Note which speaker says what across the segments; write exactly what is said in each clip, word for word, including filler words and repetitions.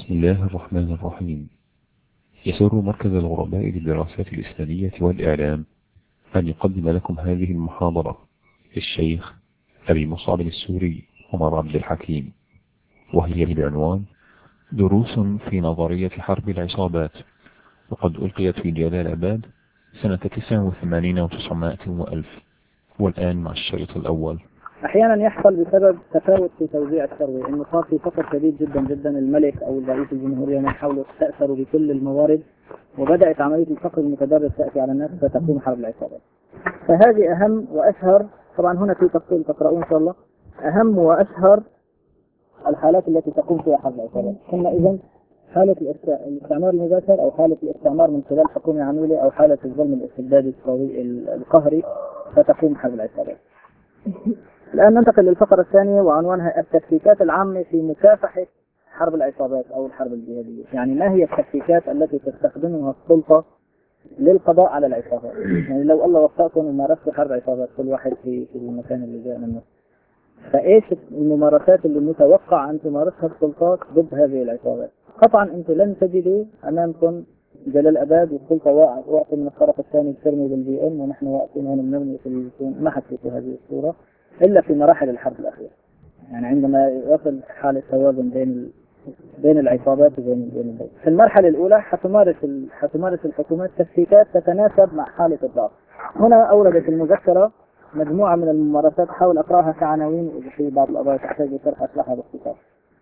Speaker 1: بسم الله الرحمن الرحيم. يسر مركز الغرباء للدراسات الإسلامية والإعلام أن يقدم لكم هذه المحاضرة للشيخ أبي مصعب السوري عمر عبد الحكيم، وهي بعنوان دروس في نظرية حرب العصابات، وقد ألقيت في جلال آباد سنة تسعة وثمانين وتسعمائة وألف. والآن مع الشريط الأول.
Speaker 2: أحيانا يحصل بسبب تفاوت في توزيع الثروة، إنه صار في فقر شديد جدا جدا، الملك أو رئيس الجمهورية من حوله استأثروا بكل الموارد، وبدأت عملية الفقر المتدرج تأتي على الناس فتقوم حرب العصابات. فهذه أهم وأشهر، طبعا هنا في تفصيل تقرؤون إن شاء الله، أهم وأشهر الحالات التي تقوم فيها حرب العصابات. ثم إذن حالة الاستعمار المباشر أو حالة الاستعمار من خلال حكومة عميلة أو حالة الظلم الاستبدادي القهري فتقوم حرب العصابات. الآن ننتقل للفقرة الثانية وعنوانها التكتيكات العامة في مكافحة حرب العصابات أو الحرب الجهادية. يعني ما هي التكتيكات التي تستخدمها السلطة للقضاء على العصابات؟ يعني لو الله وفقكم ومارستوا حرب عصابات كل واحد في في المكان اللي جاء منه، فإيش الممارسات اللي متوقع أن تمارسها السلطات ضد هذه العصابات؟ قطعا أنتم لن تجدوا أمامكم جلال آباد والسلطة واقفة من الطرف الثاني ترمي بالبي إم ونحن واقفين هون بنرمي في اليوتيوب، ما حسيتوا هذه الصورة إلا في مراحل الحرب الأخيرة. يعني عندما يصل حالة توازن بين بين العصابات وبين بين الدولة. في المرحلة الأولى حتمارس حتمارس الحكومات تكتيكات تتناسب مع حالة الضغط. هنا أوردت المذكرة مجموعة من الممارسات، حاول أقرأها كعناوين في بعض القضايا تحتاج لشرح أشرحها باختصار.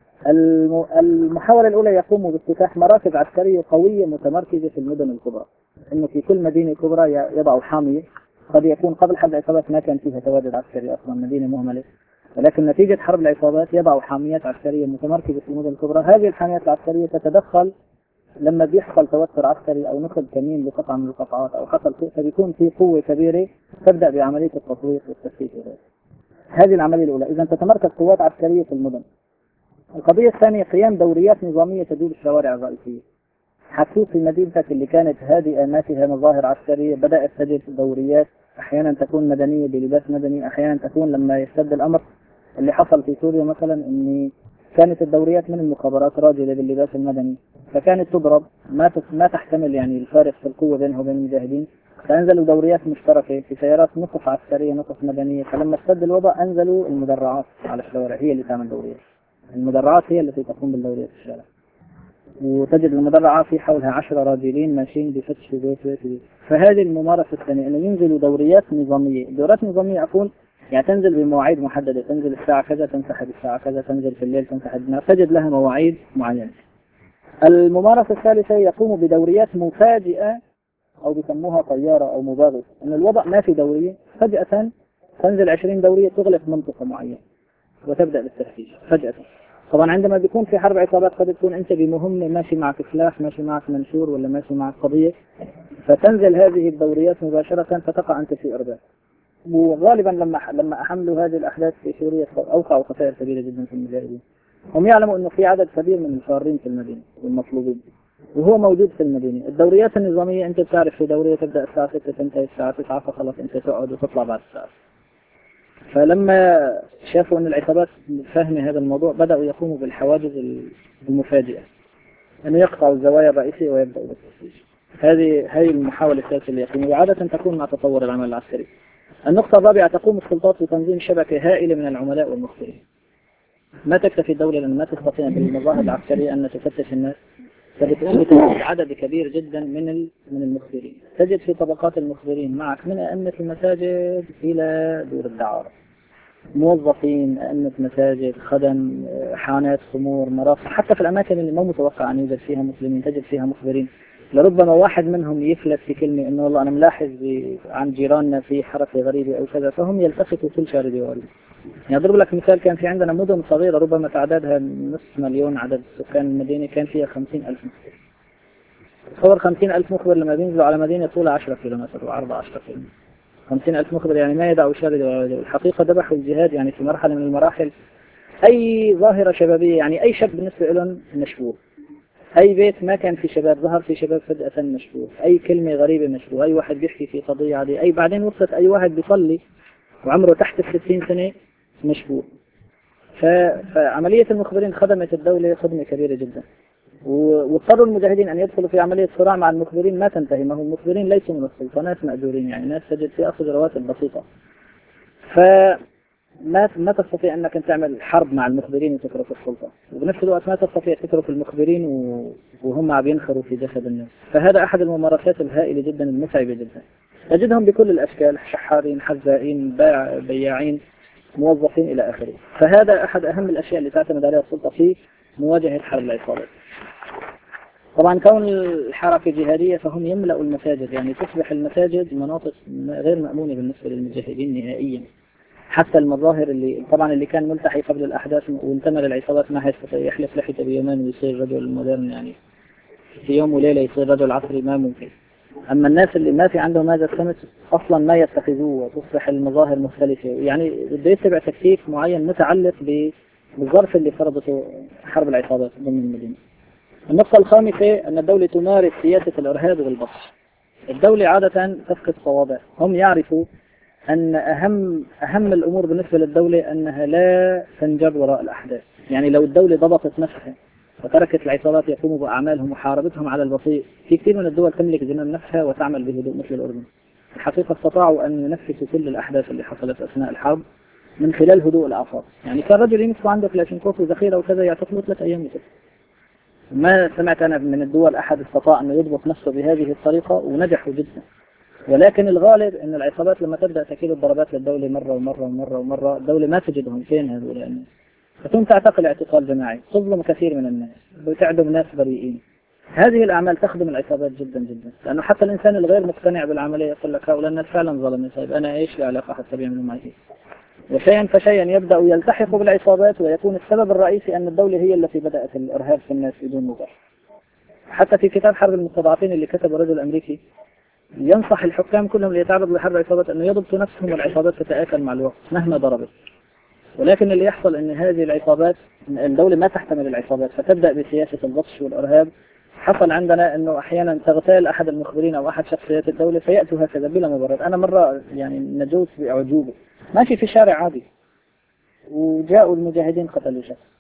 Speaker 2: المحاولة الأولى يقوم بافتتاح مراكز عسكرية قوية متمركزة في المدن الكبرى، إنه في كل مدينة كبرى يضعوا حامية. قد يكون قبل حرب العصابات ما كان فيها تواجد عسكري أصلا، مدينة مهملة، ولكن نتيجة حرب العصابات يضعوا حاميات عسكرية متمركزة في المدن الكبرى. هذه الحاميات العسكرية تتدخل لما بيحصل توتر عسكري أو نقل كمين لقطعة من القطعات أو حصل شيء، فبيكون في قوة كبيرة تبدأ بعملية التطوير والتسليح. هذه العملية الأولى، إذا تتمركز قوات عسكرية في المدن. القضية الثانية قيام دوريات نظامية تدور الشوارع الرئيسية. حسيت في مدينتك اللي كانت هادئة ما فيها مظاهر عسكرية بدأت تجد دوريات، أحيانا تكون مدنية بلباس مدني، أحيانا تكون لما يشتد الأمر اللي حصل في سوريا مثلا إن كانت الدوريات من المخابرات راجلة باللباس المدني، فكانت تضرب ما ما تحتمل يعني الفارق في القوة بينها وبين المجاهدين، فأنزلوا دوريات مشتركة في سيارات نصف عسكرية نصف مدنية. فلما اشتد الوضع أنزلوا المدرعات على الشوارع، هي اللي تعمل دوريات. المدرعات هي التي تقوم بالدوريات في الشارع، وتجد المدرعة في حولها عشرة راجلين ماشيين بفتش بيت بيت بيت. فهذه الممارسة الثانية أنه ينزلوا دوريات نظامية. دورات نظامية أقول يعني تنزل بمواعيد محددة، تنزل الساعة كذا تنسحب الساعة كذا، تنزل في الليل تنسحب النهار، تجد لها مواعيد معينة. الممارسة الثالثة يقوم بدوريات مفاجئة أو بيسموها طيارة أو مباغت، أن الوضع ما في دورية، فجأة تنزل عشرين دورية تغلق منطقة معينة وتبدأ بالتفتيش فجأة. طبعا عندما بيكون في حرب عصابات قد تكون انت بمهمة ماشي معك سلاح، ماشي معك منشور، ولا ماشي معك قضية، فتنزل هذه الدوريات مباشرة فتقع انت في ارباك. وغالبا لما لما احملوا هذه الاحداث في سوريا اوقعوا خسائر كبيرة جدا في المجاهدين. هم يعلموا انه في عدد كبير من الفارين في المدينة والمطلوبين، وهو موجود في المدينة. الدوريات النظامية انت بتعرف في دورية تبدأ الساعة ستة تنتهي الساعة تسعة، فخلص انت تقعد وتطلع بعد الساعة. فلما شافوا أن العصابات فاهمة هذا الموضوع بدأوا يقوموا بالحواجز المفاجئة، أنه يقطعوا الزوايا الرئيسية ويبدأوا بالتفتيش. هذه هذه المحاولة الثالثة اللي يقوموا، وعادة تكون مع تطور العمل العسكري. النقطة الرابعة، تقوم السلطات بتنظيم شبكة هائلة من العملاء والمخبرين. ما تكتفي الدولة لأن ما تستطيع بالمظاهر العسكرية أن تفتش الناس، فبتقوم بتوجد عدد كبير جدا من من المخبرين. تجد في طبقات المخبرين معك من أئمة المساجد إلى دور الدعارة، موظفين، أئمة مساجد، خدم، حانات خمور، مرافق، حتى في الأماكن اللي ما متوقع أن يوجد فيها مسلمين تجد فيها مخبرين. لربما واحد منهم يفلت في كلمة إنه والله أنا ملاحظ عن جيراننا في حركة غريبة أو كذا، فهم يلتفتوا كل شارد وارد. يعني أضرب لك مثال، كان في عندنا مدن صغيرة ربما تعدادها نصف مليون عدد سكان المدينة، كان فيها خمسين ألف مخبر. تصور خمسين ألف مخبر لما بينزلوا على مدينة طولها عشرة كيلومتر وعرضها عشرة كيلومتر، خمسين ألف مخبر يعني ما يدعوا شارد ولا رجل. الحقيقة ذبحوا الجهاد يعني في مرحلة من المراحل. أي ظاهرة شبابية يعني أي شاب بالنسبة لهم مشبوه، أي بيت ما كان في شباب ظهر في شباب فجأة مشبوه، أي كلمة غريبة مشبوه، أي واحد بيحكي في قضية عادية، أي بعدين وصلت أي واحد بيصلي وعمره تحت الستين سنة مشبوه. فعملية المخبرين خدمت الدولة خدمة كبيرة جدا. واضطروا المجاهدين أن يدخلوا في عملية صراع مع المخبرين ما تنتهي، ما هم المخبرين ليسوا من السلطة، ناس مأجورين يعني ناس تجد في أخذ رواتب بسيطة، فما ما تستطيع أنك أن تعمل حرب مع المخبرين وتترك السلطة، وبنفس الوقت ما تستطيع تترك المخبرين وهم عم ينخروا في جسد الناس. فهذا أحد الممارسات الهائلة جدا المتعبة جدا، تجدهم بكل الأشكال، شحارين، حذائين، باع بياعين، موظفين إلى آخره. فهذا أحد أهم الأشياء اللي تعتمد عليها السلطة في مواجهة حرب العصابات. طبعا كون الحركة جهادية فهم يملأوا المساجد، يعني تصبح المساجد مناطق غير مأمونة بالنسبة للمجاهدين نهائيا. حتى المظاهر اللي طبعا اللي كان ملتحي قبل الأحداث وانتمى للعصابات ما يستطيع يحلف لحيته بيومين ويصير رجل مودرن، يعني في يوم وليلة يصير رجل عصري ما ممكن. أما الناس اللي ما في عندهم هذا السمت أصلا ما يتخذوه وتصبح المظاهر مختلفة، يعني بده يتبع تكتيك معين متعلق بالظرف اللي فرضته حرب العصابات ضمن المدينة. النقطة الخامسة أن الدولة تمارس سياسة الإرهاب والبطش. الدولة عادة تفقد صوابها، هم يعرفوا أن أهم أهم الأمور بالنسبة للدولة أنها لا تنجر وراء الأحداث. يعني لو الدولة ضبطت نفسها وتركت العصابات يقوموا بأعمالهم وحاربتهم على البطيء، في كثير من الدول تملك زمام نفسها وتعمل بهدوء مثل الأردن. الحقيقة استطاعوا أن ينفذوا كل الأحداث اللي حصلت أثناء الحرب من خلال هدوء الأعصاب. يعني كان رجل يمسكوا عنده كلاشينكوف وذخيرة وكذا يعتقلوا ثلاث أيام مثل. ما سمعت أنا من الدول أحد استطاع أن يضبط نفسه بهذه الطريقة ونجحوا جدا. ولكن الغالب أن العصابات لما تبدأ تكيل الضربات للدولة مرة ومرة ومرة ومرة الدولة ما تجدهم فين هذول الناس، فتقوم تعتقل اعتقال جماعي، تظلم كثير من الناس، بتعدم ناس بريئين. هذه الأعمال تخدم العصابات جدا جدا، لأنه حتى الإنسان الغير مقتنع بالعملية يقول لك هؤلاء الناس فعلا ظلموا، طيب أنا إيش لي علاقة حتى بيعملوا معي؟ وشيئا فشيئا يبدأ يلتحق بالعصابات، ويكون السبب الرئيسي أن الدولة هي التي بدأت الإرهاب في الناس بدون مبرر. حتى في كتاب حرب المستضعفين اللي كتبه رجل أمريكي ينصح الحكام كلهم اللي يتعرضوا لحرب العصابات أنه يضبطوا نفسهم، والعصابات تتآكل مع الوقت مهما ضربت. ولكن اللي يحصل أن هذه العصابات الدولة ما تحتمل العصابات فتبدأ بسياسة البطش والإرهاب. حصل عندنا أنه أحيانا تغتال أحد المخبرين أو أحد شخصيات الدولة فيأتوا هكذا بلا مبرر. أنا مرة يعني نجوت بأعجوبة ماشي في شارع عادي وجاءوا المجاهدين قتلوا شخص،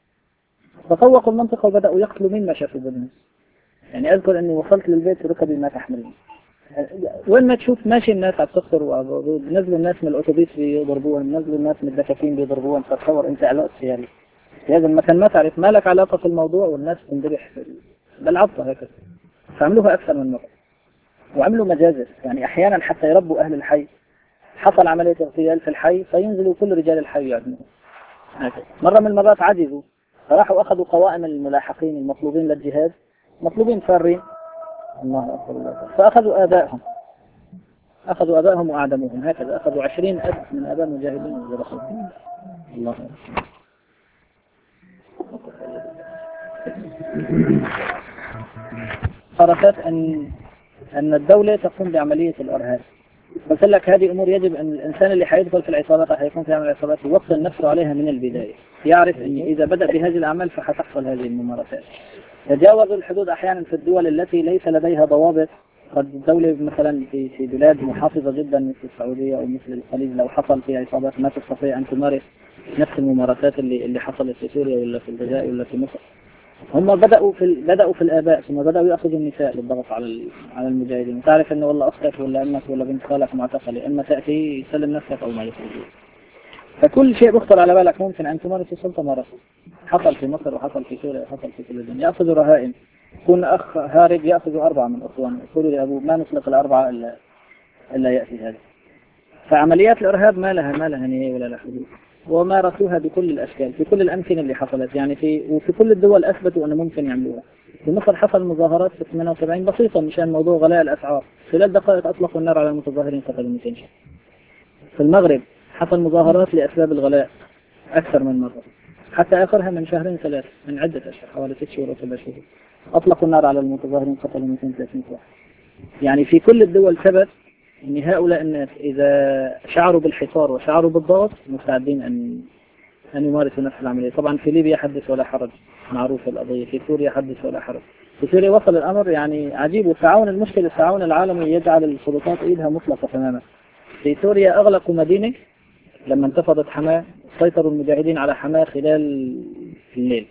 Speaker 2: تطوقوا المنطقة وبدأوا يقتلوا مين ما شافوا بالناس. يعني أذكر أني وصلت للبيت ركبي ما تحملني، وين ما تشوف ماشي الناس عم تخسروا، نزلوا الناس من الأوتوبيس بيضربوهم، نزلوا الناس من الدكاكين بيضربوهم، فتصور أنت علاقة سياري في هذا المكان ما تعرف ما لك علاقة في الموضوع، والناس تندبح بالعبطة هكذا. فعملوها أكثر من مرة وعملوا مجازر، يعني أحيانا حتى يربوا أهل الحي. حصل عملية اغتيال في الحي فينزلوا كل رجال الحي يعدموا. مرة من المرات عجزوا فراحوا أخذوا قوائم الملاحقين المطلوبين للجهاد، مطلوبين فارين الله أكبر، فأخذوا آبائهم أخذوا آبائهم وأعدموهم هكذا. أخذوا عشرين أب من آباء المجاهدين وذبحوهم. الله أكبر. صارت أن أن الدولة تقوم بعملية الإرهاب. قلت لك هذه أمور يجب أن الإنسان اللي حيدخل في العصابات أو حيكون في عمل العصابات يوصل نفسه عليها من البداية، يعرف أن إذا بدأ بهذه الأعمال فحتحصل هذه الممارسات. تجاوزوا الحدود أحيانا في الدول التي ليس لديها ضوابط. قد الدولة مثلا في في بلاد محافظة جدا مثل السعودية أو مثل الخليج لو حصل في عصابات ما تستطيع أن تمارس نفس الممارسات اللي اللي حصلت في سوريا ولا في الجزائر ولا في مصر. هم بدأوا في ال... بدأوا في الآباء ثم بدأوا يأخذوا النساء للضغط على ال... على المجاهدين. تعرف إنه والله أختك ولا أمك ولا بنت خالك معتقلة، إما تأتي يسلم نفسك أو ما يسلم. فكل شيء بخطر على بالك ممكن أن تمارس السلطة مارسه. حصل في مصر وحصل في سوريا وحصل في كل الدنيا. يأخذوا رهائن، يكون أخ هارب يأخذوا أربعة من أخوانه، يقولوا لأبوه ما نطلق الأربعة إلا إلا يأتي هذا. فعمليات الإرهاب ما لها ما لها نهاية ولا لها حدود، ومارسوها بكل الأشكال في كل الأمكنة اللي حصلت. يعني في وفي كل الدول أثبتوا أنه ممكن يعملوها. في مصر حصل مظاهرات في ثمانية وسبعين بسيطة مشان موضوع غلاء الأسعار، خلال دقائق أطلقوا النار على المتظاهرين قتلوا مئتين شخص. في المغرب حصل مظاهرات لأسباب الغلاء أكثر من مرة، حتى آخرها من شهرين ثلاث من عدة أشهر حوالي ست شهور وسبع شهور أطلقوا النار على المتظاهرين قتلوا مئتين وثلاثين واحد. يعني في كل الدول ثبت أن هؤلاء الناس إذا شعروا بالحصار وشعروا بالضغط مستعدين أن أن يمارسوا نفس العملية. طبعا في ليبيا حدث ولا حرج، معروف القضية. في سوريا حدث ولا حرج. في سوريا وصل الأمر يعني عجيب، وتعاون المشكلة التعاون العالمي يجعل السلطات إيدها مطلقة تماما. في سوريا أغلقوا مدينة لما انتفضت حماة، سيطروا المجاهدين على حماة خلال الليل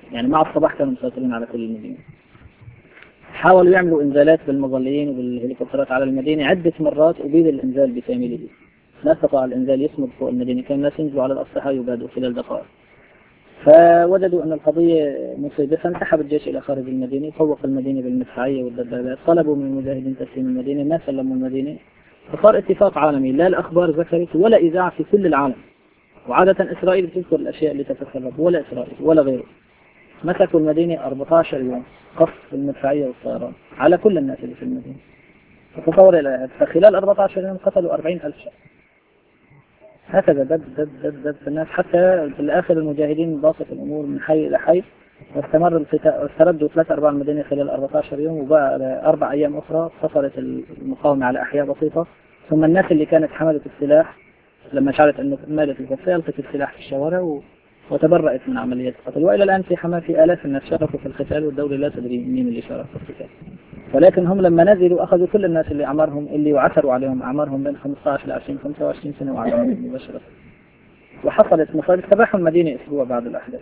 Speaker 2: يعني مع الصباح كانوا مسيطرين على كل المدينة. حاولوا يعملوا إنزالات بالمظليين وبالهليكوبترات على المدينة عدة مرات أبيد الإنزال بكامله. لا استطاع الإنزال يصمد فوق المدينة، كان الناس ينزلوا على الأسطح يبادوا خلال دقائق. فوجدوا أن القضية مصيبة، فانسحب الجيش إلى خارج المدينة، فوق المدينة بالمدفعية والدبابات، طلبوا من المجاهدين تسليم المدينة، ما سلموا المدينة، فصار اتفاق عالمي، لا الأخبار ذكرت ولا إذاعة في كل العالم. وعادة إسرائيل تذكر الأشياء اللي تتسرب، ولا إسرائيل ولا غيره. مسكوا المدينة أربعة عشر يوم قصف المدفعية والطيران على كل الناس اللي في المدينة. فتصور الآيات، فخلال أربعة عشر يوم قتلوا أربعين ألف شخص. هكذا دب دب دب دب في الناس، حتى في الآخر المجاهدين باصت الأمور من حي إلى حي، واستمر القتال، استردوا ثلاث أرباع المدينة خلال أربعة عشر يوم، وبقى أربع أيام أخرى فصلت المقاومة على أحياء بسيطة. ثم الناس اللي كانت حملت السلاح لما شعرت أنه مالت الكفاية ألقت السلاح في الشوارع و... وتبرأت من عملية القتل. وإلى الآن في حماة في آلاف الناس شاركوا في القتال، والدولة لا تدري مين اللي شارك في القتال. ولكن هم لما نزلوا أخذوا كل الناس اللي أعمارهم اللي وعثروا عليهم أعمارهم بين خمسة عشر إلى عشرين خمسة وعشرين سنة وعلمهم مباشرة. وحصلت مصائب، استباحوا المدينة أسبوع بعد الأحداث.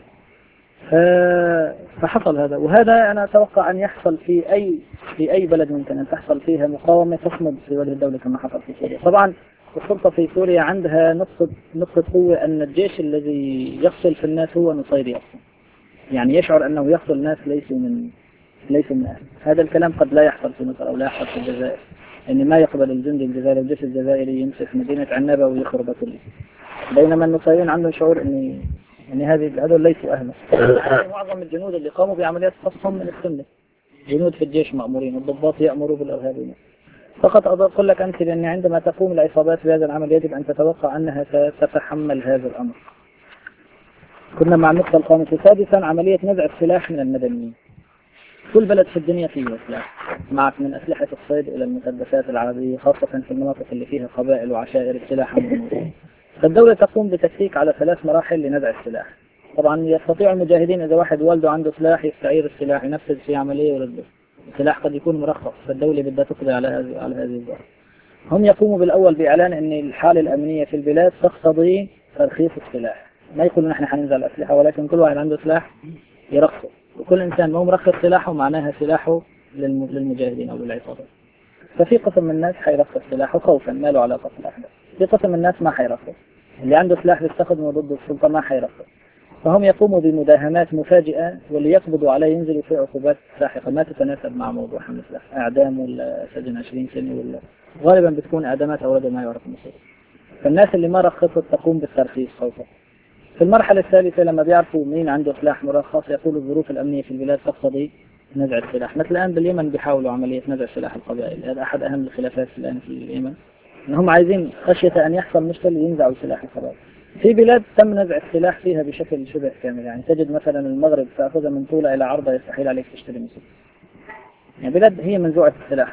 Speaker 2: فحصل هذا، وهذا أنا أتوقع أن يحصل في أي في أي بلد ممكن أن تحصل فيها مقاومة تصمد في وجه الدولة كما حصل في سوريا. طبعا السلطة في سوريا عندها نقطة نقطة قوة، أن الجيش الذي يقتل في الناس هو نصيري أصلا، يعني يشعر أنه يقتل الناس ليسوا من ليسوا من أهل. هذا الكلام قد لا يحصل في مصر أو لا يحصل في الجزائر، إن ما يقبل الجندي الجزائري الجيش الجزائري يمسك مدينة عنابة ويخرب كله، بينما النصيريين عندهم شعور إن إن هذه هذول ليسوا أهلا. معظم الجنود اللي قاموا بعمليات قصفهم من السنة، جنود في الجيش مأمورين، والضباط يأمروا بالإرهابيين. فقط أقول لك أنت بأن عندما تقوم العصابات بهذا العمل يجب أن تتوقع أنها ستتحمل هذا الأمر. كنا مع النقطة الخامسة. سادسا عملية نزع السلاح من المدنيين. كل بلد في الدنيا فيه سلاح، معك من أسلحة الصيد إلى المسدسات العادية، خاصة في المناطق اللي فيها قبائل وعشائر السلاح موجود. فالدولة تقوم بتكتيك على ثلاث مراحل لنزع السلاح. طبعا يستطيع المجاهدين إذا واحد والده عنده سلاح يستعير السلاح ينفذ في عملية ويرده. السلاح قد يكون مرخص، فالدولة بدها تقضي على هذه على هذه الظاهرة. هم يقوموا بالأول بإعلان أن الحالة الأمنية في البلاد تقتضي ترخيص السلاح. ما يقولوا نحن حننزع الأسلحة، ولكن كل واحد عنده سلاح يرخصه، وكل إنسان ما مرخص سلاحه معناها سلاحه للمجاهدين أو للعصابات. ففي قسم من الناس حيرخص سلاحه خوفا ما له علاقة بالأحداث، في قسم من الناس ما حيرخص، اللي عنده سلاح بيستخدمه ضد السلطة ما حيرخص. فهم يقوموا بمداهمات مفاجئة، واللي يقبضوا عليه ينزلوا في عقوبات ساحقة ما تتناسب مع موضوع حمل السلاح، إعدام ولا سجن عشرين سنة، ولا غالبا بتكون إعدامات أو رجل ما يعرف المصير. فالناس اللي ما رخصت تقوم بالترخيص خوفا. في المرحلة الثالثة لما بيعرفوا مين عنده سلاح مرخص يقولوا الظروف الأمنية في البلاد تقتضي نزع السلاح. مثل الآن باليمن بيحاولوا عملية نزع سلاح القبائل، هذا أحد أهم الخلافات الآن في اليمن، إنهم عايزين خشية أن يحصل مشكلة ينزعوا سلاح القبائل. في بلاد تم نزع السلاح فيها بشكل شبه كامل، يعني تجد مثلا المغرب تأخذها من طولة إلى عرضها يستحيل عليك تشتري مثل، يعني بلاد هي منزوعة السلاح.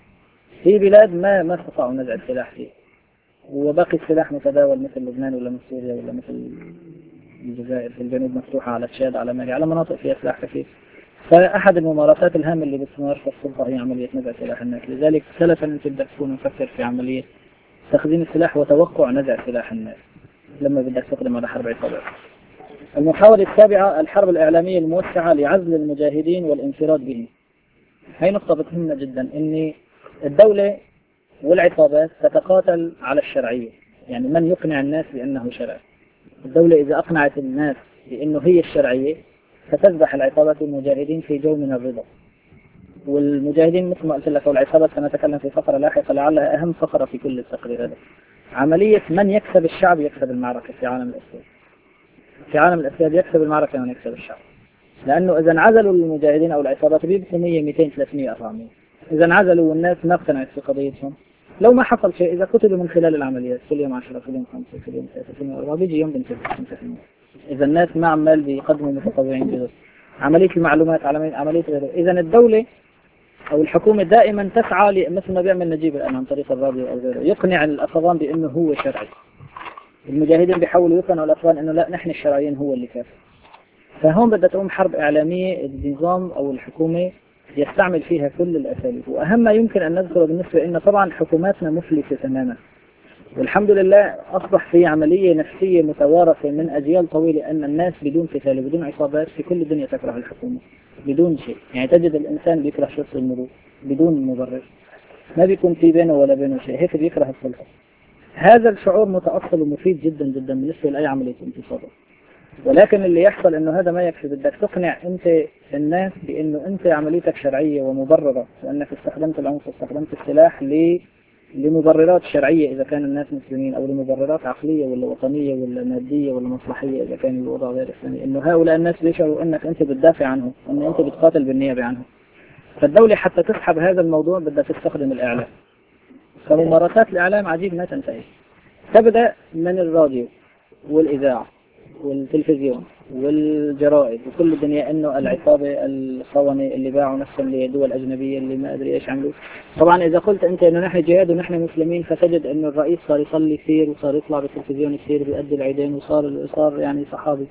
Speaker 2: في بلاد ما ما استطاعوا نزع السلاح فيه، وباقي السلاح متداول مثل لبنان ولا مثل سوريا ولا مثل الجزائر في الجنوب مفتوحة على تشاد على مالي على مناطق فيها سلاح خفيف. فأحد الممارسات الهامة اللي بتمارس السلطة هي عملية نزع سلاح الناس. لذلك سلفا أنت بدك تكون مفكر في عملية تخزين السلاح وتوقع نزع سلاح الناس لما بدك تقدم على حرب عصابات. المحاولة السابعة الحرب الإعلامية الموسعة لعزل المجاهدين والانفراد بهم. هي نقطة مهمة جدا، إن الدولة والعصابات تتقاتل على الشرعية، يعني من يقنع الناس بأنه شرعي. الدولة إذا أقنعت الناس بأنه هي الشرعية فتذبح العصابات والمجاهدين في جو من الرضا. والمجاهدين مثل ما قلت لك والعصابات سنتكلم في فقرة لاحقة لعلها أهم فقرة في كل التقرير هذا. عملية من يكسب الشعب يكسب المعركة في عالم الإسلام. في عالم الإسلام يكسب المعركة من يكسب الشعب، لأنه إذا انعزلوا المجاهدين أو العصابات بيبقوا مية مئتين ثلاثمئة أربعمئة. إذا انعزلوا والناس ما اقتنعت في قضيتهم، لو ما حصل شيء، إذا قتلوا من خلال العمليات كل يوم عشرة كل يوم خمسة كل يوم ثلاثة كل يوم أربعة بيجي يوم بنتبه خمسة في المية. إذا الناس ما عمال بيقدموا متطوعين بغير عملية المعلومات عملية غيره. إذا الدولة أو الحكومة دائما تسعى مثل ما بيعمل نجيب الآن عن طريق الراديو أو غيره، يقنع الأفغان بأنه هو شرعي. المجاهدين بيحاولوا يقنعوا الأفغان أنه لا نحن الشرعيين هو اللي كافر. فهون بدها تقوم حرب إعلامية النظام أو الحكومة يستعمل فيها كل الأساليب. وأهم ما يمكن أن نذكره بالنسبة لنا طبعا حكوماتنا مفلسة تماما، والحمد لله أصبح في عملية نفسية متوارثة من أجيال طويلة أن الناس بدون قتال بدون عصابات في كل الدنيا تكره الحكومة بدون شيء. يعني تجد الإنسان بيكره شخص الملوك بدون مبرر، ما بيكون في بينه ولا بينه شيء، هيك بيكره السلطة. هذا الشعور متأصل ومفيد جدا جدا بالنسبة لأي عملية انتصار. ولكن اللي يحصل انه هذا ما يكفي، بدك تقنع انت الناس بانه انت عمليتك شرعية ومبررة، لانك استخدمت العنف واستخدمت السلاح ل لمبررات شرعية إذا كان الناس مسلمين، أو لمبررات عقلية ولا وطنية ولا مادية ولا مصلحية إذا كان الوضع غير إسلامي، إنه هؤلاء الناس بيشعروا أنك أنت بتدافع عنهم، أن أنت بتقاتل بالنيابة عنهم. فالدولة حتى تسحب هذا الموضوع بدها تستخدم الإعلام. فممارسات الإعلام عجيب ما تنتهي، تبدأ من الراديو والإذاعة والتلفزيون والجرائد وكل الدنيا، انه العصابة الخونة اللي باعوا نفسهم لدول اجنبية اللي ما ادري ايش عملوا. طبعا اذا قلت انت انه نحن جهاد ونحن مسلمين، فتجد انه الرئيس صار يصلي كثير وصار يطلع بالتلفزيون كثير بيؤدي العيدين وصار صار يعني صحابي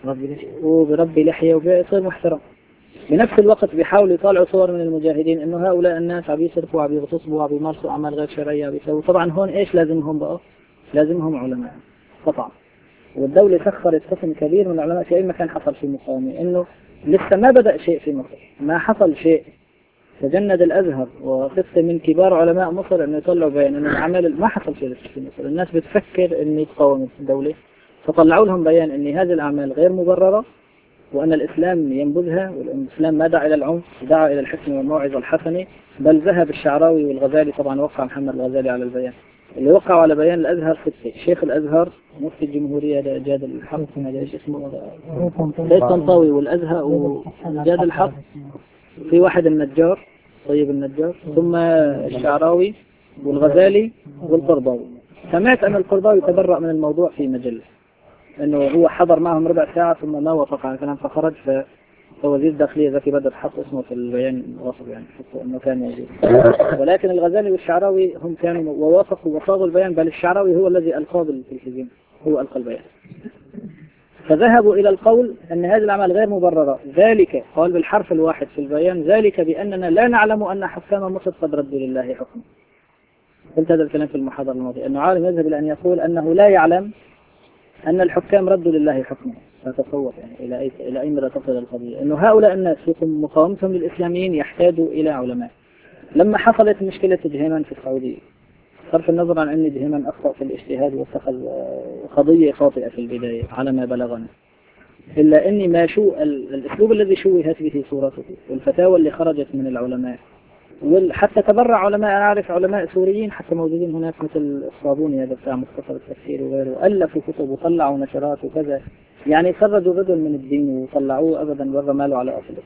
Speaker 2: وبربي لحية وبيصير محترم. بنفس الوقت بيحاولوا يطالعوا صور من المجاهدين انه هؤلاء الناس عم يسرفوا عم يغتصبوا عم يمارسوا اعمال غير شرعية عم يسووا. طبعا هون ايش لازمهم بقى؟ لازمهم علماء قطعا. والدولة سخرت قسم كبير من العلماء في أي مكان حصل في مقاومة، إنه لسه ما بدأ شيء في مصر، ما حصل شيء. تجند الأزهر وقسم من كبار علماء مصر إنه يطلعوا بيان إنه الأعمال ما حصل شيء في مصر. الناس بتفكر إنه يتقاوم الدولة، فطلعوا لهم بيان إن هذه الأعمال غير مبررة، وأن الإسلام ينبذها، والإسلام ما دعا إلى العنف، دعا إلى الحكمة والموعظة الحسنة. بل ذهب الشعراوي والغزالي، طبعا وقع محمد الغزالي على البيان، اللي وقعوا على بيان الأزهر ستة: شيخ الأزهر، مفتي الجمهورية جاد الحق، ايش اسمه سيد طنطاوي، والأزهر وجاد الحق، في واحد النجار طيب النجار، ثم الشعراوي والغزالي والقرضاوي. سمعت أن القرضاوي تبرأ من الموضوع في مجلة، أنه هو حضر معهم ربع ساعة ثم ما وافق على الكلام فخرج. فوزير الداخلية زكي بدر حط اسمه في البيان غصب، يعني حطوا أنه كان موجود. ولكن الغزالي والشعراوي هم كانوا ووافقوا وصاغوا البيان، بل الشعراوي هو الذي ألقى بالتلفزيون، هو ألقى البيان. فذهبوا إلى القول أن هذه الأعمال غير مبررة. ذلك قال بالحرف الواحد في البيان: ذلك بأننا لا نعلم أن حكام مصر قد ردوا لله حكمه. قلت هذا الكلام في المحاضرة الماضية، أنه عالم يذهب إلى أن يقول أنه لا يعلم أن الحكام ردوا لله حكمه. فتصور يعني إلى أي إلى أي مدى تصل القضية، إنه هؤلاء الناس في مقاومتهم للإسلاميين يحتاجوا إلى علماء. لما حصلت مشكلة دهيمان في السعودية، صرف النظر عن أن دهيمان أخطأ في الاجتهاد واتخذ قضية خاطئة في البداية على ما بلغنا، إلا أني ما شو الأسلوب الذي شوهت به صورته والفتاوى اللي خرجت من العلماء، وحتى تبرع علماء. أنا أعرف علماء سوريين حتى موجودين هناك مثل الصابوني هذا بتاع مختصر التفسير وغيره، ألفوا كتب وطلعوا نشرات وكذا، يعني خرجوا بدل من الدين وطلعوه أبدا برا ماله على أصله.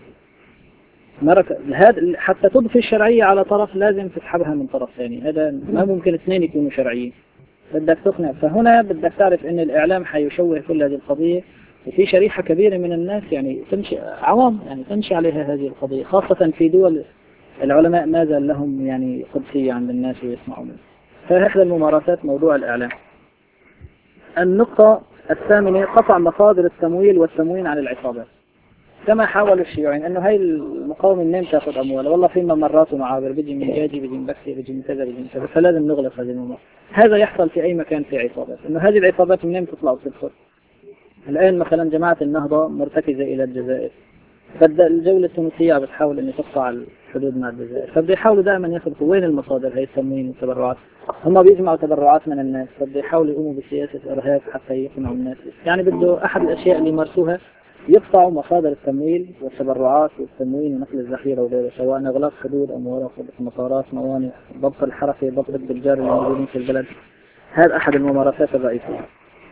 Speaker 2: هذا حتى تضفي الشرعية على طرف لازم تسحبها من طرف ثاني، هذا ما ممكن اثنين يكونوا شرعيين، بدك تقنع. فهنا بدك تعرف أن الإعلام حيشوه كل هذه القضية، وفي شريحة كبيرة من الناس يعني تمشي عوام يعني تمشي عليها هذه القضية، خاصة في دول العلماء ما زال لهم يعني قدسية عند الناس ويسمعوا منه. فإحدى الممارسات موضوع الإعلام. النقطة الثامنة: قطع مصادر التمويل والتموين عن العصابات. كما حاولوا الشيوعيين انه هاي المقاومة منين تاخذ اموال، والله في ممرات ومعابر بيجي من جاجي بيجي من بكسي بيجي من كذا بيجي من كذا، فلازم نغلق هذه الممرات. هذا يحصل في اي مكان في عصابات، انه هذه العصابات منين تطلع وتدخل. الان مثلا جماعة النهضة مرتكزة الى الجزائر، بدأ الجولة التونسية بتحاول ان تقطع الحدود مع الجزائر، فبده يحاولوا دائما ياخذوا وين المصادر هي التموين والتبرعات. هم بيجمعوا تبرعات من الناس، فبده يحاولوا يقوموا بسياسة ارهاب حتى يقنعوا الناس. يعني بده احد الاشياء اللي يمارسوها يقطعوا مصادر التمويل والتبرعات والتموين ونقل الذخيرة وغيره، سواء اغلاق حدود اموال، مطارات، موانئ، ضبط الحركة، ضبط التجار اللي موجودين في البلد. هذا احد الممارسات الرئيسية.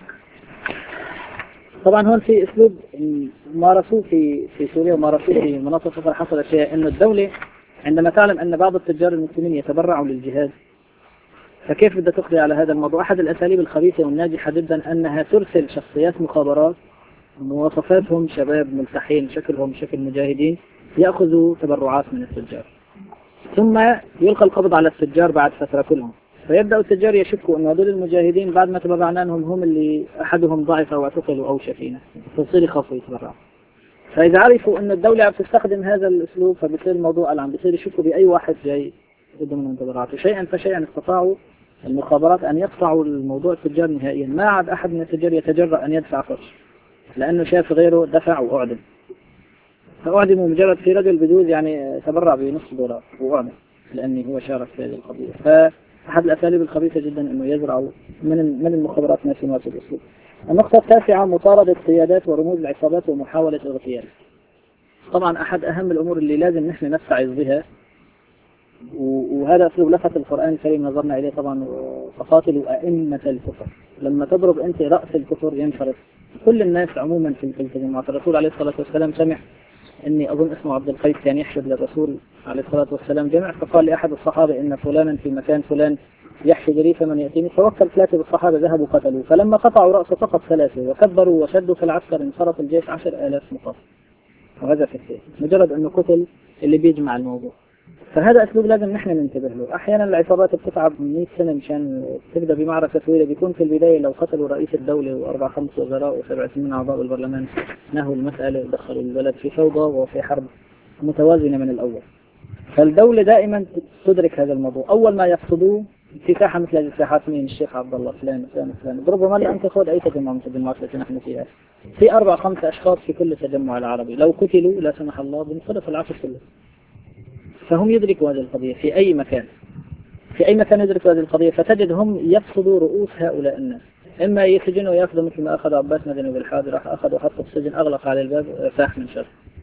Speaker 2: طبعا هون في اسلوب مارسوه في في سوريا ومارسوه في مناطق اخرى حصلت فيها، انه الدولة عندما تعلم ان بعض التجار المسلمين يتبرعوا للجهاد، فكيف بدها تقضي على هذا الموضوع؟ احد الاساليب الخبيثة والناجحة جدا انها ترسل شخصيات مخابرات مواصفاتهم شباب ملتحين شكلهم شكل مجاهدين يأخذوا تبرعات من التجار، ثم يلقى القبض على التجار بعد فترة كلهم، فيبدأ التجار يشكوا أن هذول المجاهدين بعد ما تبرعنا لهم هم اللي أحدهم ضعف أو اعتقل أو شفينا، فيصير يخافوا يتبرعوا. فإذا عرفوا أن الدولة عم تستخدم هذا الأسلوب فبصير الموضوع العام، بصير يشكوا بأي واحد جاي يقدم لهم تبرعات، وشيئا فشيئا استطاعوا المخابرات أن يقطعوا الموضوع التجار نهائيا. ما عاد أحد من التجار يتجرأ أن يدفع فرش، لأنه شاف غيره دفع وأعدم. فأعدموا مجرد في رجل بدون يعني تبرع بنصف دولار وأعدم لأنه هو شارك في هذه القضية. فأحد الأساليب الخبيثة جدا أنه يزرعوا من من المخابرات ناس نفس الأسلوب. النقطة التاسعة مطاردة قيادات ورموز العصابات ومحاولة اغتيال. طبعا أحد أهم الأمور اللي لازم نحن نستعيذ بها، وهذا أسلوب لفت القرآن الكريم نظرنا إليه طبعا، فقاتلوا أئمة الكفر. لما تضرب أنت رأس الكفر ينفرد كل الناس عموما في التجمعات. الرسول عليه الصلاة والسلام سمع إني أظن اسمه عبد القيس كان يحشد للرسول عليه الصلاة والسلام جمع، فقال لأحد الصحابة إن فلانا في مكان فلان يحشد لي فمن يأتيني، فوكل ثلاثة بالصحابة ذهبوا قتلوا، فلما قطعوا رأسه فقط ثلاثة وكبروا وشدوا في العسكر انصرف الجيش عشر آلاف مقاتل. وهذا في السيف مجرد أنه قتل اللي بيجمع الموضوع. فهذا أسلوب لازم نحن ننتبه له. أحيانا العصابات بتتعب مئة سنة مشان تبدأ بمعركة طويلة، بيكون في البداية لو قتلوا رئيس الدولة وأربع خمس وزراء وسبع ثمان أعضاء البرلمان نهوا المسألة ودخلوا البلد في فوضى وفي حرب متوازنة من الأول. فالدولة دائما تدرك هذا الموضوع. أول ما يقصدوه في ساحة مثل هذه الساحات، مين الشيخ عبد الله فلان فلان فلان، ربما لا أنت خذ أي تجمع من التجمعات التي نحن فيها، في أربع خمس أشخاص في كل تجمع العربي لو قتلوا لا سمح الله بنصرف العصر كله. فهم يدركوا هذه القضية في أي مكان، في أي مكان يدركوا هذه القضية، فتجد هم يقصدوا رؤوس هؤلاء الناس، إما يسجنوا ويأخذوا مثل ما أخذ عباس مدني بالحاضر، راح أخذ وحط السجن أغلق على الباب فاح من شر.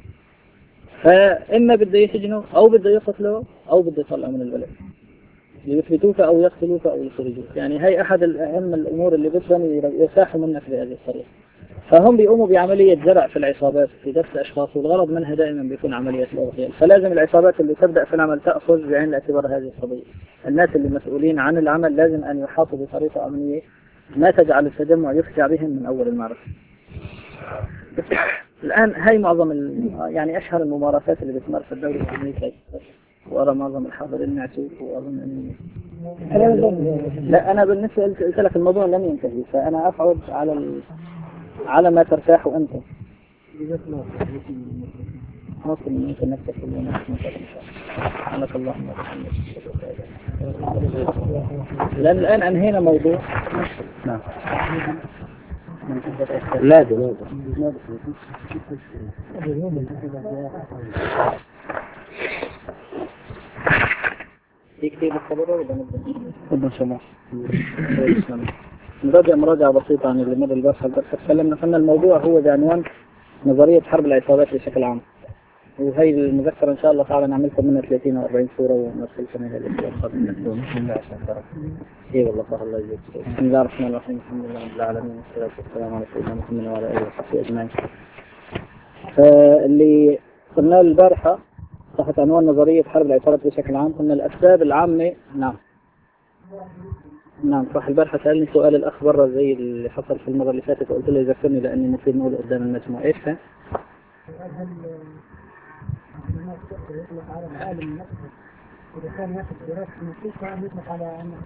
Speaker 2: فإما بده يسجنوا أو بده يقتلوا أو بده يطلعوا من البلد، يثبتوك أو يقتلوك أو يخرجوك. يعني هي أحد أهم الأمور اللي بدهم يساحوا منك بهذه الطريقة. فهم بيقوموا بعملية زرع في العصابات في دس أشخاص، والغرض منها دائما بيكون عملية الأغتيال. فلازم العصابات اللي تبدأ في العمل تأخذ بعين الاعتبار هذه القضية. الناس اللي مسؤولين عن العمل لازم أن يحاطوا بطريقة أمنية ما تجعل التجمع يفزع بهم من أول المعركة. الآن هاي معظم يعني أشهر الممارسات اللي بتمر في الدولة الأمريكية، وأرى معظم الحاضرين نعسوا وأظن أني لا أنا بالنسبة قلت لك الموضوع لم ينتهي، فأنا أفعد على ال... على ما ترتاح أنت. ممكن ممكن نكتب اليوم سبحانك اللهم وبحمدك. لأن الآن أنهينا موضوع. نعم. لا ده لا ده. في كتير الخبر ولا نبدأ؟ نبدأ إن شاء الله. نراجع مراجعة بسيطة عن اللي مر البارحة. تكلمنا أن الموضوع هو بعنوان نظرية حرب العصابات بشكل عام، وهي المذكرة إن شاء الله تعالى نعملكم منها ثلاثين أو أربعين صورة ونرسلكم إلى الأسبوع القادم. بسم الله عشان ترى. إيه والله صح الله يجزيك. بسم الله الرحمن الرحيم. الحمد لله رب العالمين والصلاة والسلام على سيدنا محمد وعلى آله وصحبه أجمعين. فاللي قلنا البارحة تحت عنوان نظرية حرب العصابات بشكل عام قلنا الأسباب العامة. نعم. نعم صح. البارحة سألني سؤال الأخ برا زي اللي حصل في المرة اللي فاتت وقلت له يذكرني لأني مفيد نقول قدام المجموعة. إيش كان؟ إذا كان ياخذ دراسة موسيقى يطلق على أنه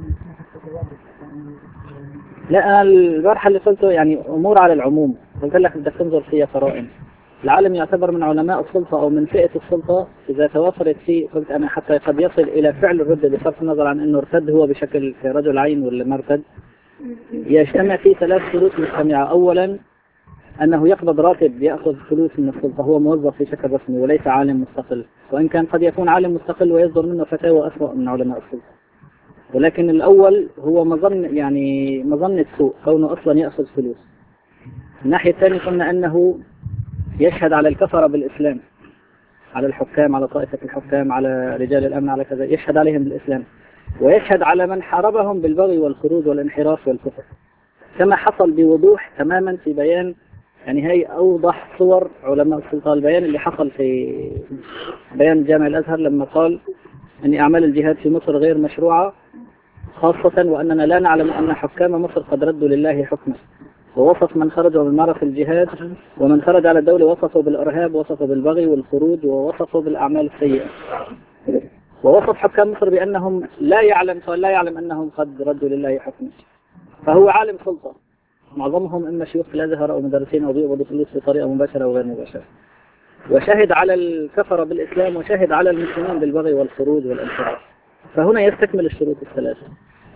Speaker 2: لا البارحة اللي قلته يعني أمور على العموم، قلت لك بدك تنظر فيها قرائن. العالم يعتبر من علماء السلطة أو من فئة السلطة إذا توافرت فيه، قلت أنا حتى قد يصل إلى فعل الردة بصرف النظر عن أنه ارتد هو بشكل كرجل عين ولا مرتد، يجتمع فيه ثلاث شروط مجتمعة. أولا أنه يقبض راتب يأخذ فلوس من السلطة، هو موظف في شكل رسمي وليس عالم مستقل، وإن كان قد يكون عالم مستقل ويصدر منه فتاوى أسوأ من علماء السلطة. ولكن الأول هو مظن يعني مظنة سوء كونه أصلا يأخذ فلوس. الناحية الثانية قلنا أنه يشهد على الكفرة بالإسلام، على الحكام، على طائفة الحكام، على رجال الأمن، على كذا، يشهد عليهم بالإسلام، ويشهد على من حاربهم بالبغي والخروج والانحراف والكفر، كما حصل بوضوح تماما في بيان، يعني هي أوضح صور علماء السلطة البيان اللي حصل في بيان جامع الأزهر لما قال أن أعمال الجهاد في مصر غير مشروعة خاصة، وأننا لا نعلم أن حكام مصر قد ردوا لله حكمه. ووصف من خرج من معركة الجهاد ومن خرج على الدولة وصفوا بالإرهاب، وصفوا بالبغي والخروج، ووصفوا بالأعمال السيئة. ووصف حكام مصر بأنهم لا يعلم لا يعلم أنهم قد ردوا لله حكمه. فهو عالم سلطة، معظمهم إما شيوخ الأزهر أو مدرسين أو بيقبضوا فلوس بطريقة مباشرة أو غير مباشرة، وشهد على الكفر بالإسلام وشهد على المسلمين بالبغي والخروج والانحراف. فهنا يستكمل الشروط الثلاثة.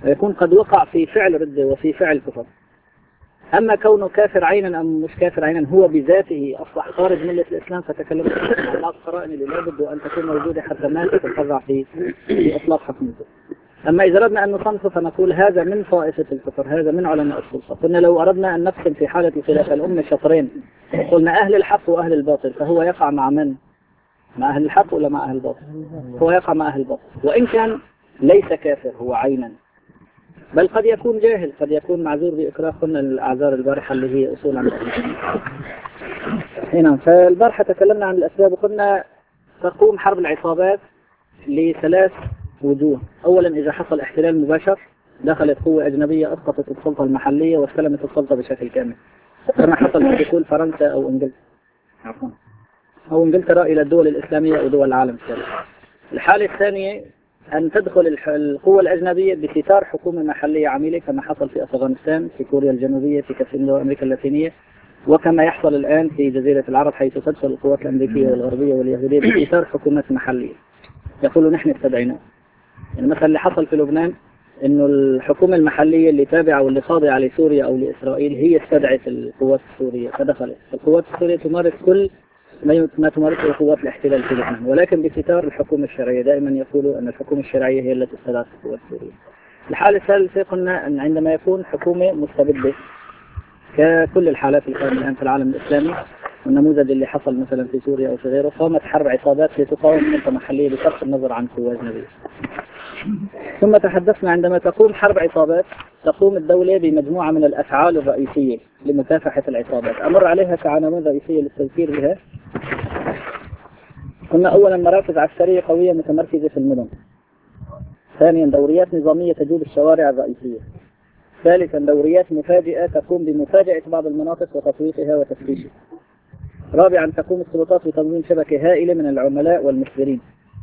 Speaker 2: ويكون قد وقع في فعل ردة وفي فعل كفر. أما كونه كافر عينا أم مش كافر عينا هو بذاته أصبح خارج ملة الإسلام، فتكلمت عن بعض القرائن اللي لابد أن تكون موجودة حتى ما تتفرع في في إطلاق حكمته. أما إذا أردنا أن نصنفه فنقول هذا من طائفة الكفر، هذا من علماء السلطة. قلنا لو أردنا أن نقسم في حالة الخلاف الأمة شطرين، قلنا أهل الحق وأهل الباطل، فهو يقع مع من؟ مع أهل الحق ولا مع أهل الباطل؟ هو يقع مع أهل الباطل، وإن كان ليس كافر هو عينا، بل قد يكون جاهل، قد يكون معذور بإكراه. قلنا الأعذار البارحة اللي هي أصول عن هنا. فالبارحة تكلمنا عن الأسباب وقلنا تقوم حرب العصابات لثلاث وجوه. أولا إذا حصل احتلال مباشر، دخلت قوة أجنبية أسقطت السلطة المحلية واستلمت السلطة بشكل كامل، كما حصل في دخول فرنسا أو إنجلترا أو إنجلترا إلى الدول الإسلامية أو دول العالم الثالث. الحالة الثانية أن تدخل القوة الأجنبية بستار حكومة محلية عميلة، كما حصل في أفغانستان، في كوريا الجنوبية، في كثير من دول أمريكا اللاتينية، وكما يحصل الآن في جزيرة العرب، حيث تدخل القوات الأمريكية والغربية واليهودية بستار حكومات محلية يقولوا نحن استدعينا. يعني مثلا اللي حصل في لبنان إنه الحكومة المحلية اللي تابعة واللي خاضعة لسوريا أو لإسرائيل هي استدعت القوات السورية، فدخلت القوات السورية تمارس كل ما تمارسه قوات الاحتلال في لبنان، ولكن بستار الحكومة الشرعية. دائما يقولوا أن الحكومة الشرعية هي التي استدعت القوات السورية. الحالة الثالثة قلنا أن عندما يكون حكومة مستبدة ككل الحالات القائمة الآن في العالم الإسلامي، والنموذج اللي حصل مثلا في سوريا أو في غيره، قامت حرب عصابات لتقاوم سلطة محلية بصرف النظر عن قوة أجنبية. ثم تحدثنا عندما تقوم حرب عصابات تقوم الدولة بمجموعة من الأفعال الرئيسية لمكافحة العصابات، أمر عليها كعناوين رئيسية للتذكير بها. قلنا أولا مراكز عسكرية قوية متمركزة في المدن. ثانيا دوريات نظامية تجوب الشوارع الرئيسية. ثالثا دوريات مفاجئة تقوم بمفاجأة بعض المناطق وتطويقها وتفتيشها. رابعا تقوم السلطات بتنظيم شبكة هائلة من العملاء والمخبرين.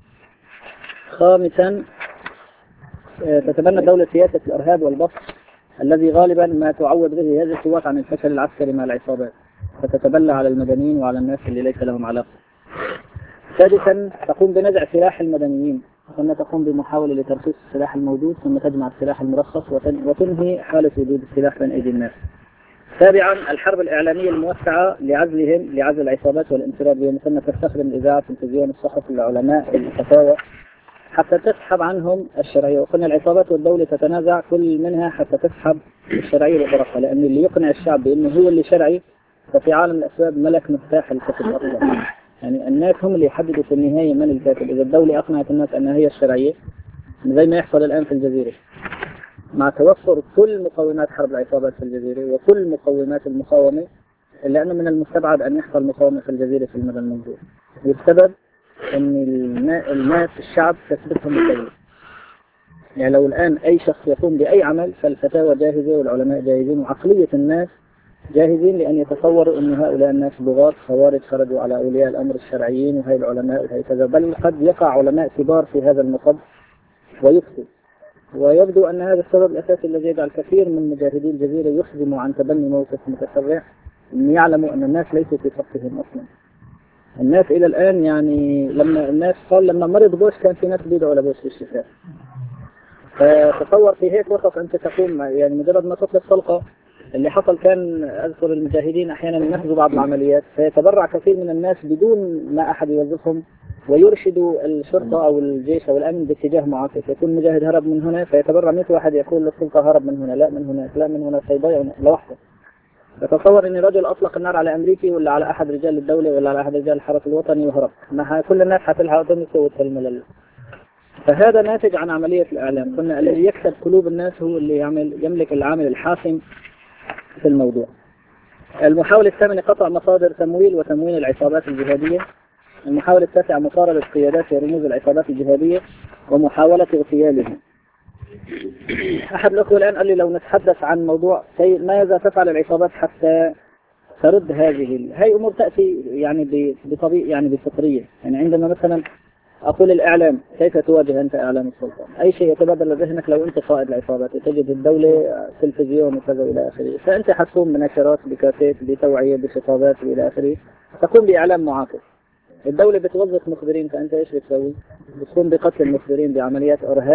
Speaker 2: خامسا تتبنى دولة سياسة الإرهاب والبسط الذي غالبا ما تعود به هذه القوات عن الفشل العسكري مع العصابات، فتتبلى على المدنيين وعلى الناس اللي ليس لهم علاقة. سادسا تقوم بنزع سلاح المدنيين، ثم تقوم بمحاولة لترخيص السلاح الموجود، ثم تجمع السلاح المرخص وتنهي حالة وجود السلاح بين أيدي الناس. سابعا الحرب الإعلامية الموسعة لعزلهم لعزل العصابات والانفراد بهم، ثم تستخدم الإذاعة، التلفزيون، الصحف، العلماء، الفتاوى حتى تسحب عنهم الشرعية. وقلنا العصابات والدولة تتنازع كل منها حتى تسحب الشرعية بطرفها، لأن اللي يقنع الشعب بأنه هو اللي شرعي ففي عالم الأسباب ملك مفتاح الكتب أصلا. يعني الناس هم اللي يحددوا في النهاية من الكاتب. إذا الدولة أقنعت الناس أنها هي الشرعية زي ما يحصل الآن في الجزيرة، مع توفر كل مقومات حرب العصابات في الجزيرة وكل مقومات المقاومة، إلا أنه من المستبعد أن يحصل مقاومة في الجزيرة في المدى المنظور، والسبب أن الناس الشعب تثبتهم الدولة. يعني لو الآن أي شخص يقوم بأي عمل فالفتاوى جاهزة والعلماء جاهزين وعقلية الناس جاهزين لأن يتصوروا أن هؤلاء الناس بغاة خوارج خرجوا على أولياء الأمر الشرعيين وهي العلماء وهي كذا، بل قد يقع علماء كبار في هذا المصب ويفتوا. ويبدو أن هذا السبب الأساسي الذي يجعل كثير من مجاهدي الجزيرة يخدموا عن تبني موقف متسرع، أن يعلموا أن الناس ليسوا في صفهم أصلا. الناس إلى الآن يعني لما الناس قال لما مرض بوش كان في ناس بيدعوا لبوش في الشفاء. فتصور في هيك وقت أنت تقوم يعني مجرد ما تطلق طلقة، اللي حصل كان أذكر المجاهدين أحيانا ينفذوا بعض العمليات فيتبرع كثير من الناس بدون ما أحد يوظفهم ويرشدوا الشرطة أو الجيش أو الأمن باتجاه معاكس. يكون مجاهد هرب من هنا فيتبرع مئة واحد يقول للسلطة هرب من هنا، لا من هنا، لا من هنا، فيضيع لوحده. فتصور إن رجل أطلق النار على أمريكي ولا على أحد رجال الدولة ولا على أحد رجال الحرس الوطني وهرب، ما كل الناس حتلها أوتوميس وتسلم لله. فهذا ناتج عن عملية الإعلام. قلنا الذي يكسب قلوب الناس هو اللي يعمل يملك العامل الحاسم في الموضوع. المحاولة الثامنة قطع مصادر تمويل وتموين العصابات الجهادية. المحاولة التاسعة مطاردة قيادات ورموز العصابات الجهادية ومحاولة اغتيالهم. أحد الأخوة الآن قال لي لو نتحدث عن موضوع ماذا تفعل العصابات حتى ترد هذه هي أمور تأتي يعني بطبيعة يعني بفطرية. يعني عندما مثلا أقول الإعلام كيف تواجه أنت إعلام السلطة؟ أي شيء يتبادل لذهنك لو أنت قائد العصابات تجد الدولة تلفزيون وكذا إلى آخره، فأنت حتقوم بنشرات بكاسيت بتوعية بخطابات إلى آخره، تقوم بإعلام معاكس. الدولة بتوظف مخبرين، فأنت إيش بتسوي؟ بتقوم بقتل المخبرين بعمليات إرهاب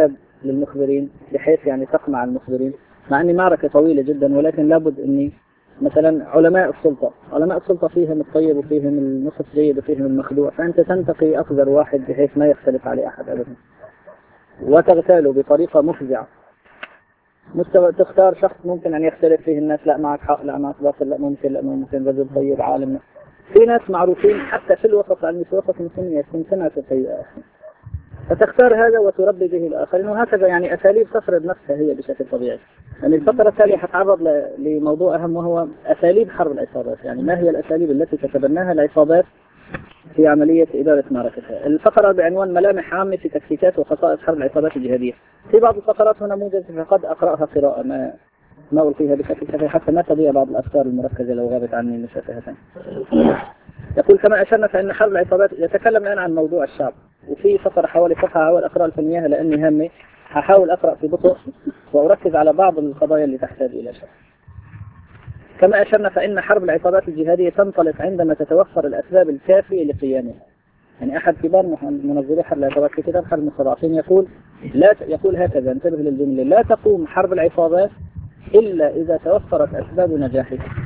Speaker 2: للمخبرين بحيث يعني تقمع المخبرين، مع أني معركة طويلة جدا، ولكن لابد أني مثلا علماء السلطة علماء السلطة فيهم الطيب وفيهم النصف جيد وفيهم المخدوع، فأنت تنتقي أفضل واحد بحيث ما يختلف عليه أحد أبدا وتغتاله بطريقة مفزعة. مستوى تختار شخص ممكن أن يختلف فيه الناس، لا معك حق، لا معك باطل، لا ممكن، لا ممكن، رجل طيب عالم. في ناس معروفين حتى في الوسط العلمي في وسط المسلمين يكون سنة سيئة، فتختار هذا وتربي به الآخرين، وهكذا يعني أساليب تفرض نفسها هي بشكل طبيعي. يعني الفقرة التالية حتعرض لموضوع أهم وهو أساليب حرب العصابات، يعني ما هي الأساليب التي تتبناها العصابات في عملية إدارة معركتها. الفقرة بعنوان ملامح عامة في تكتيكات وخصائص حرب العصابات الجهادية. في بعض الفقرات هنا موجزة فقد أقرأها قراءة ما ما ألقيها بشكل سريع حتى ما تضيع بعض الأفكار المركزة لو غابت عني نشأتها. يقول كما أشرنا فإن حرب العصابات يتكلم الآن عن موضوع الشعب، وفي فقرة حوالي صفحة أول أقرأ الفنية لأني هامي هحاول أقرأ في بطء وأركز على بعض القضايا اللي تحتاج إلى شرح. كما أشرنا فإن حرب العصابات الجهادية تنطلق عندما تتوفر الأسباب الكافية لقيامها. يعني أحد كبار منظري حرب العصابات في كتاب حرب المستضعفين يقول لا ت... يقول هكذا، انتبه للجملة: لا تقوم حرب العصابات إلا إذا توفرت أسباب نجاحها.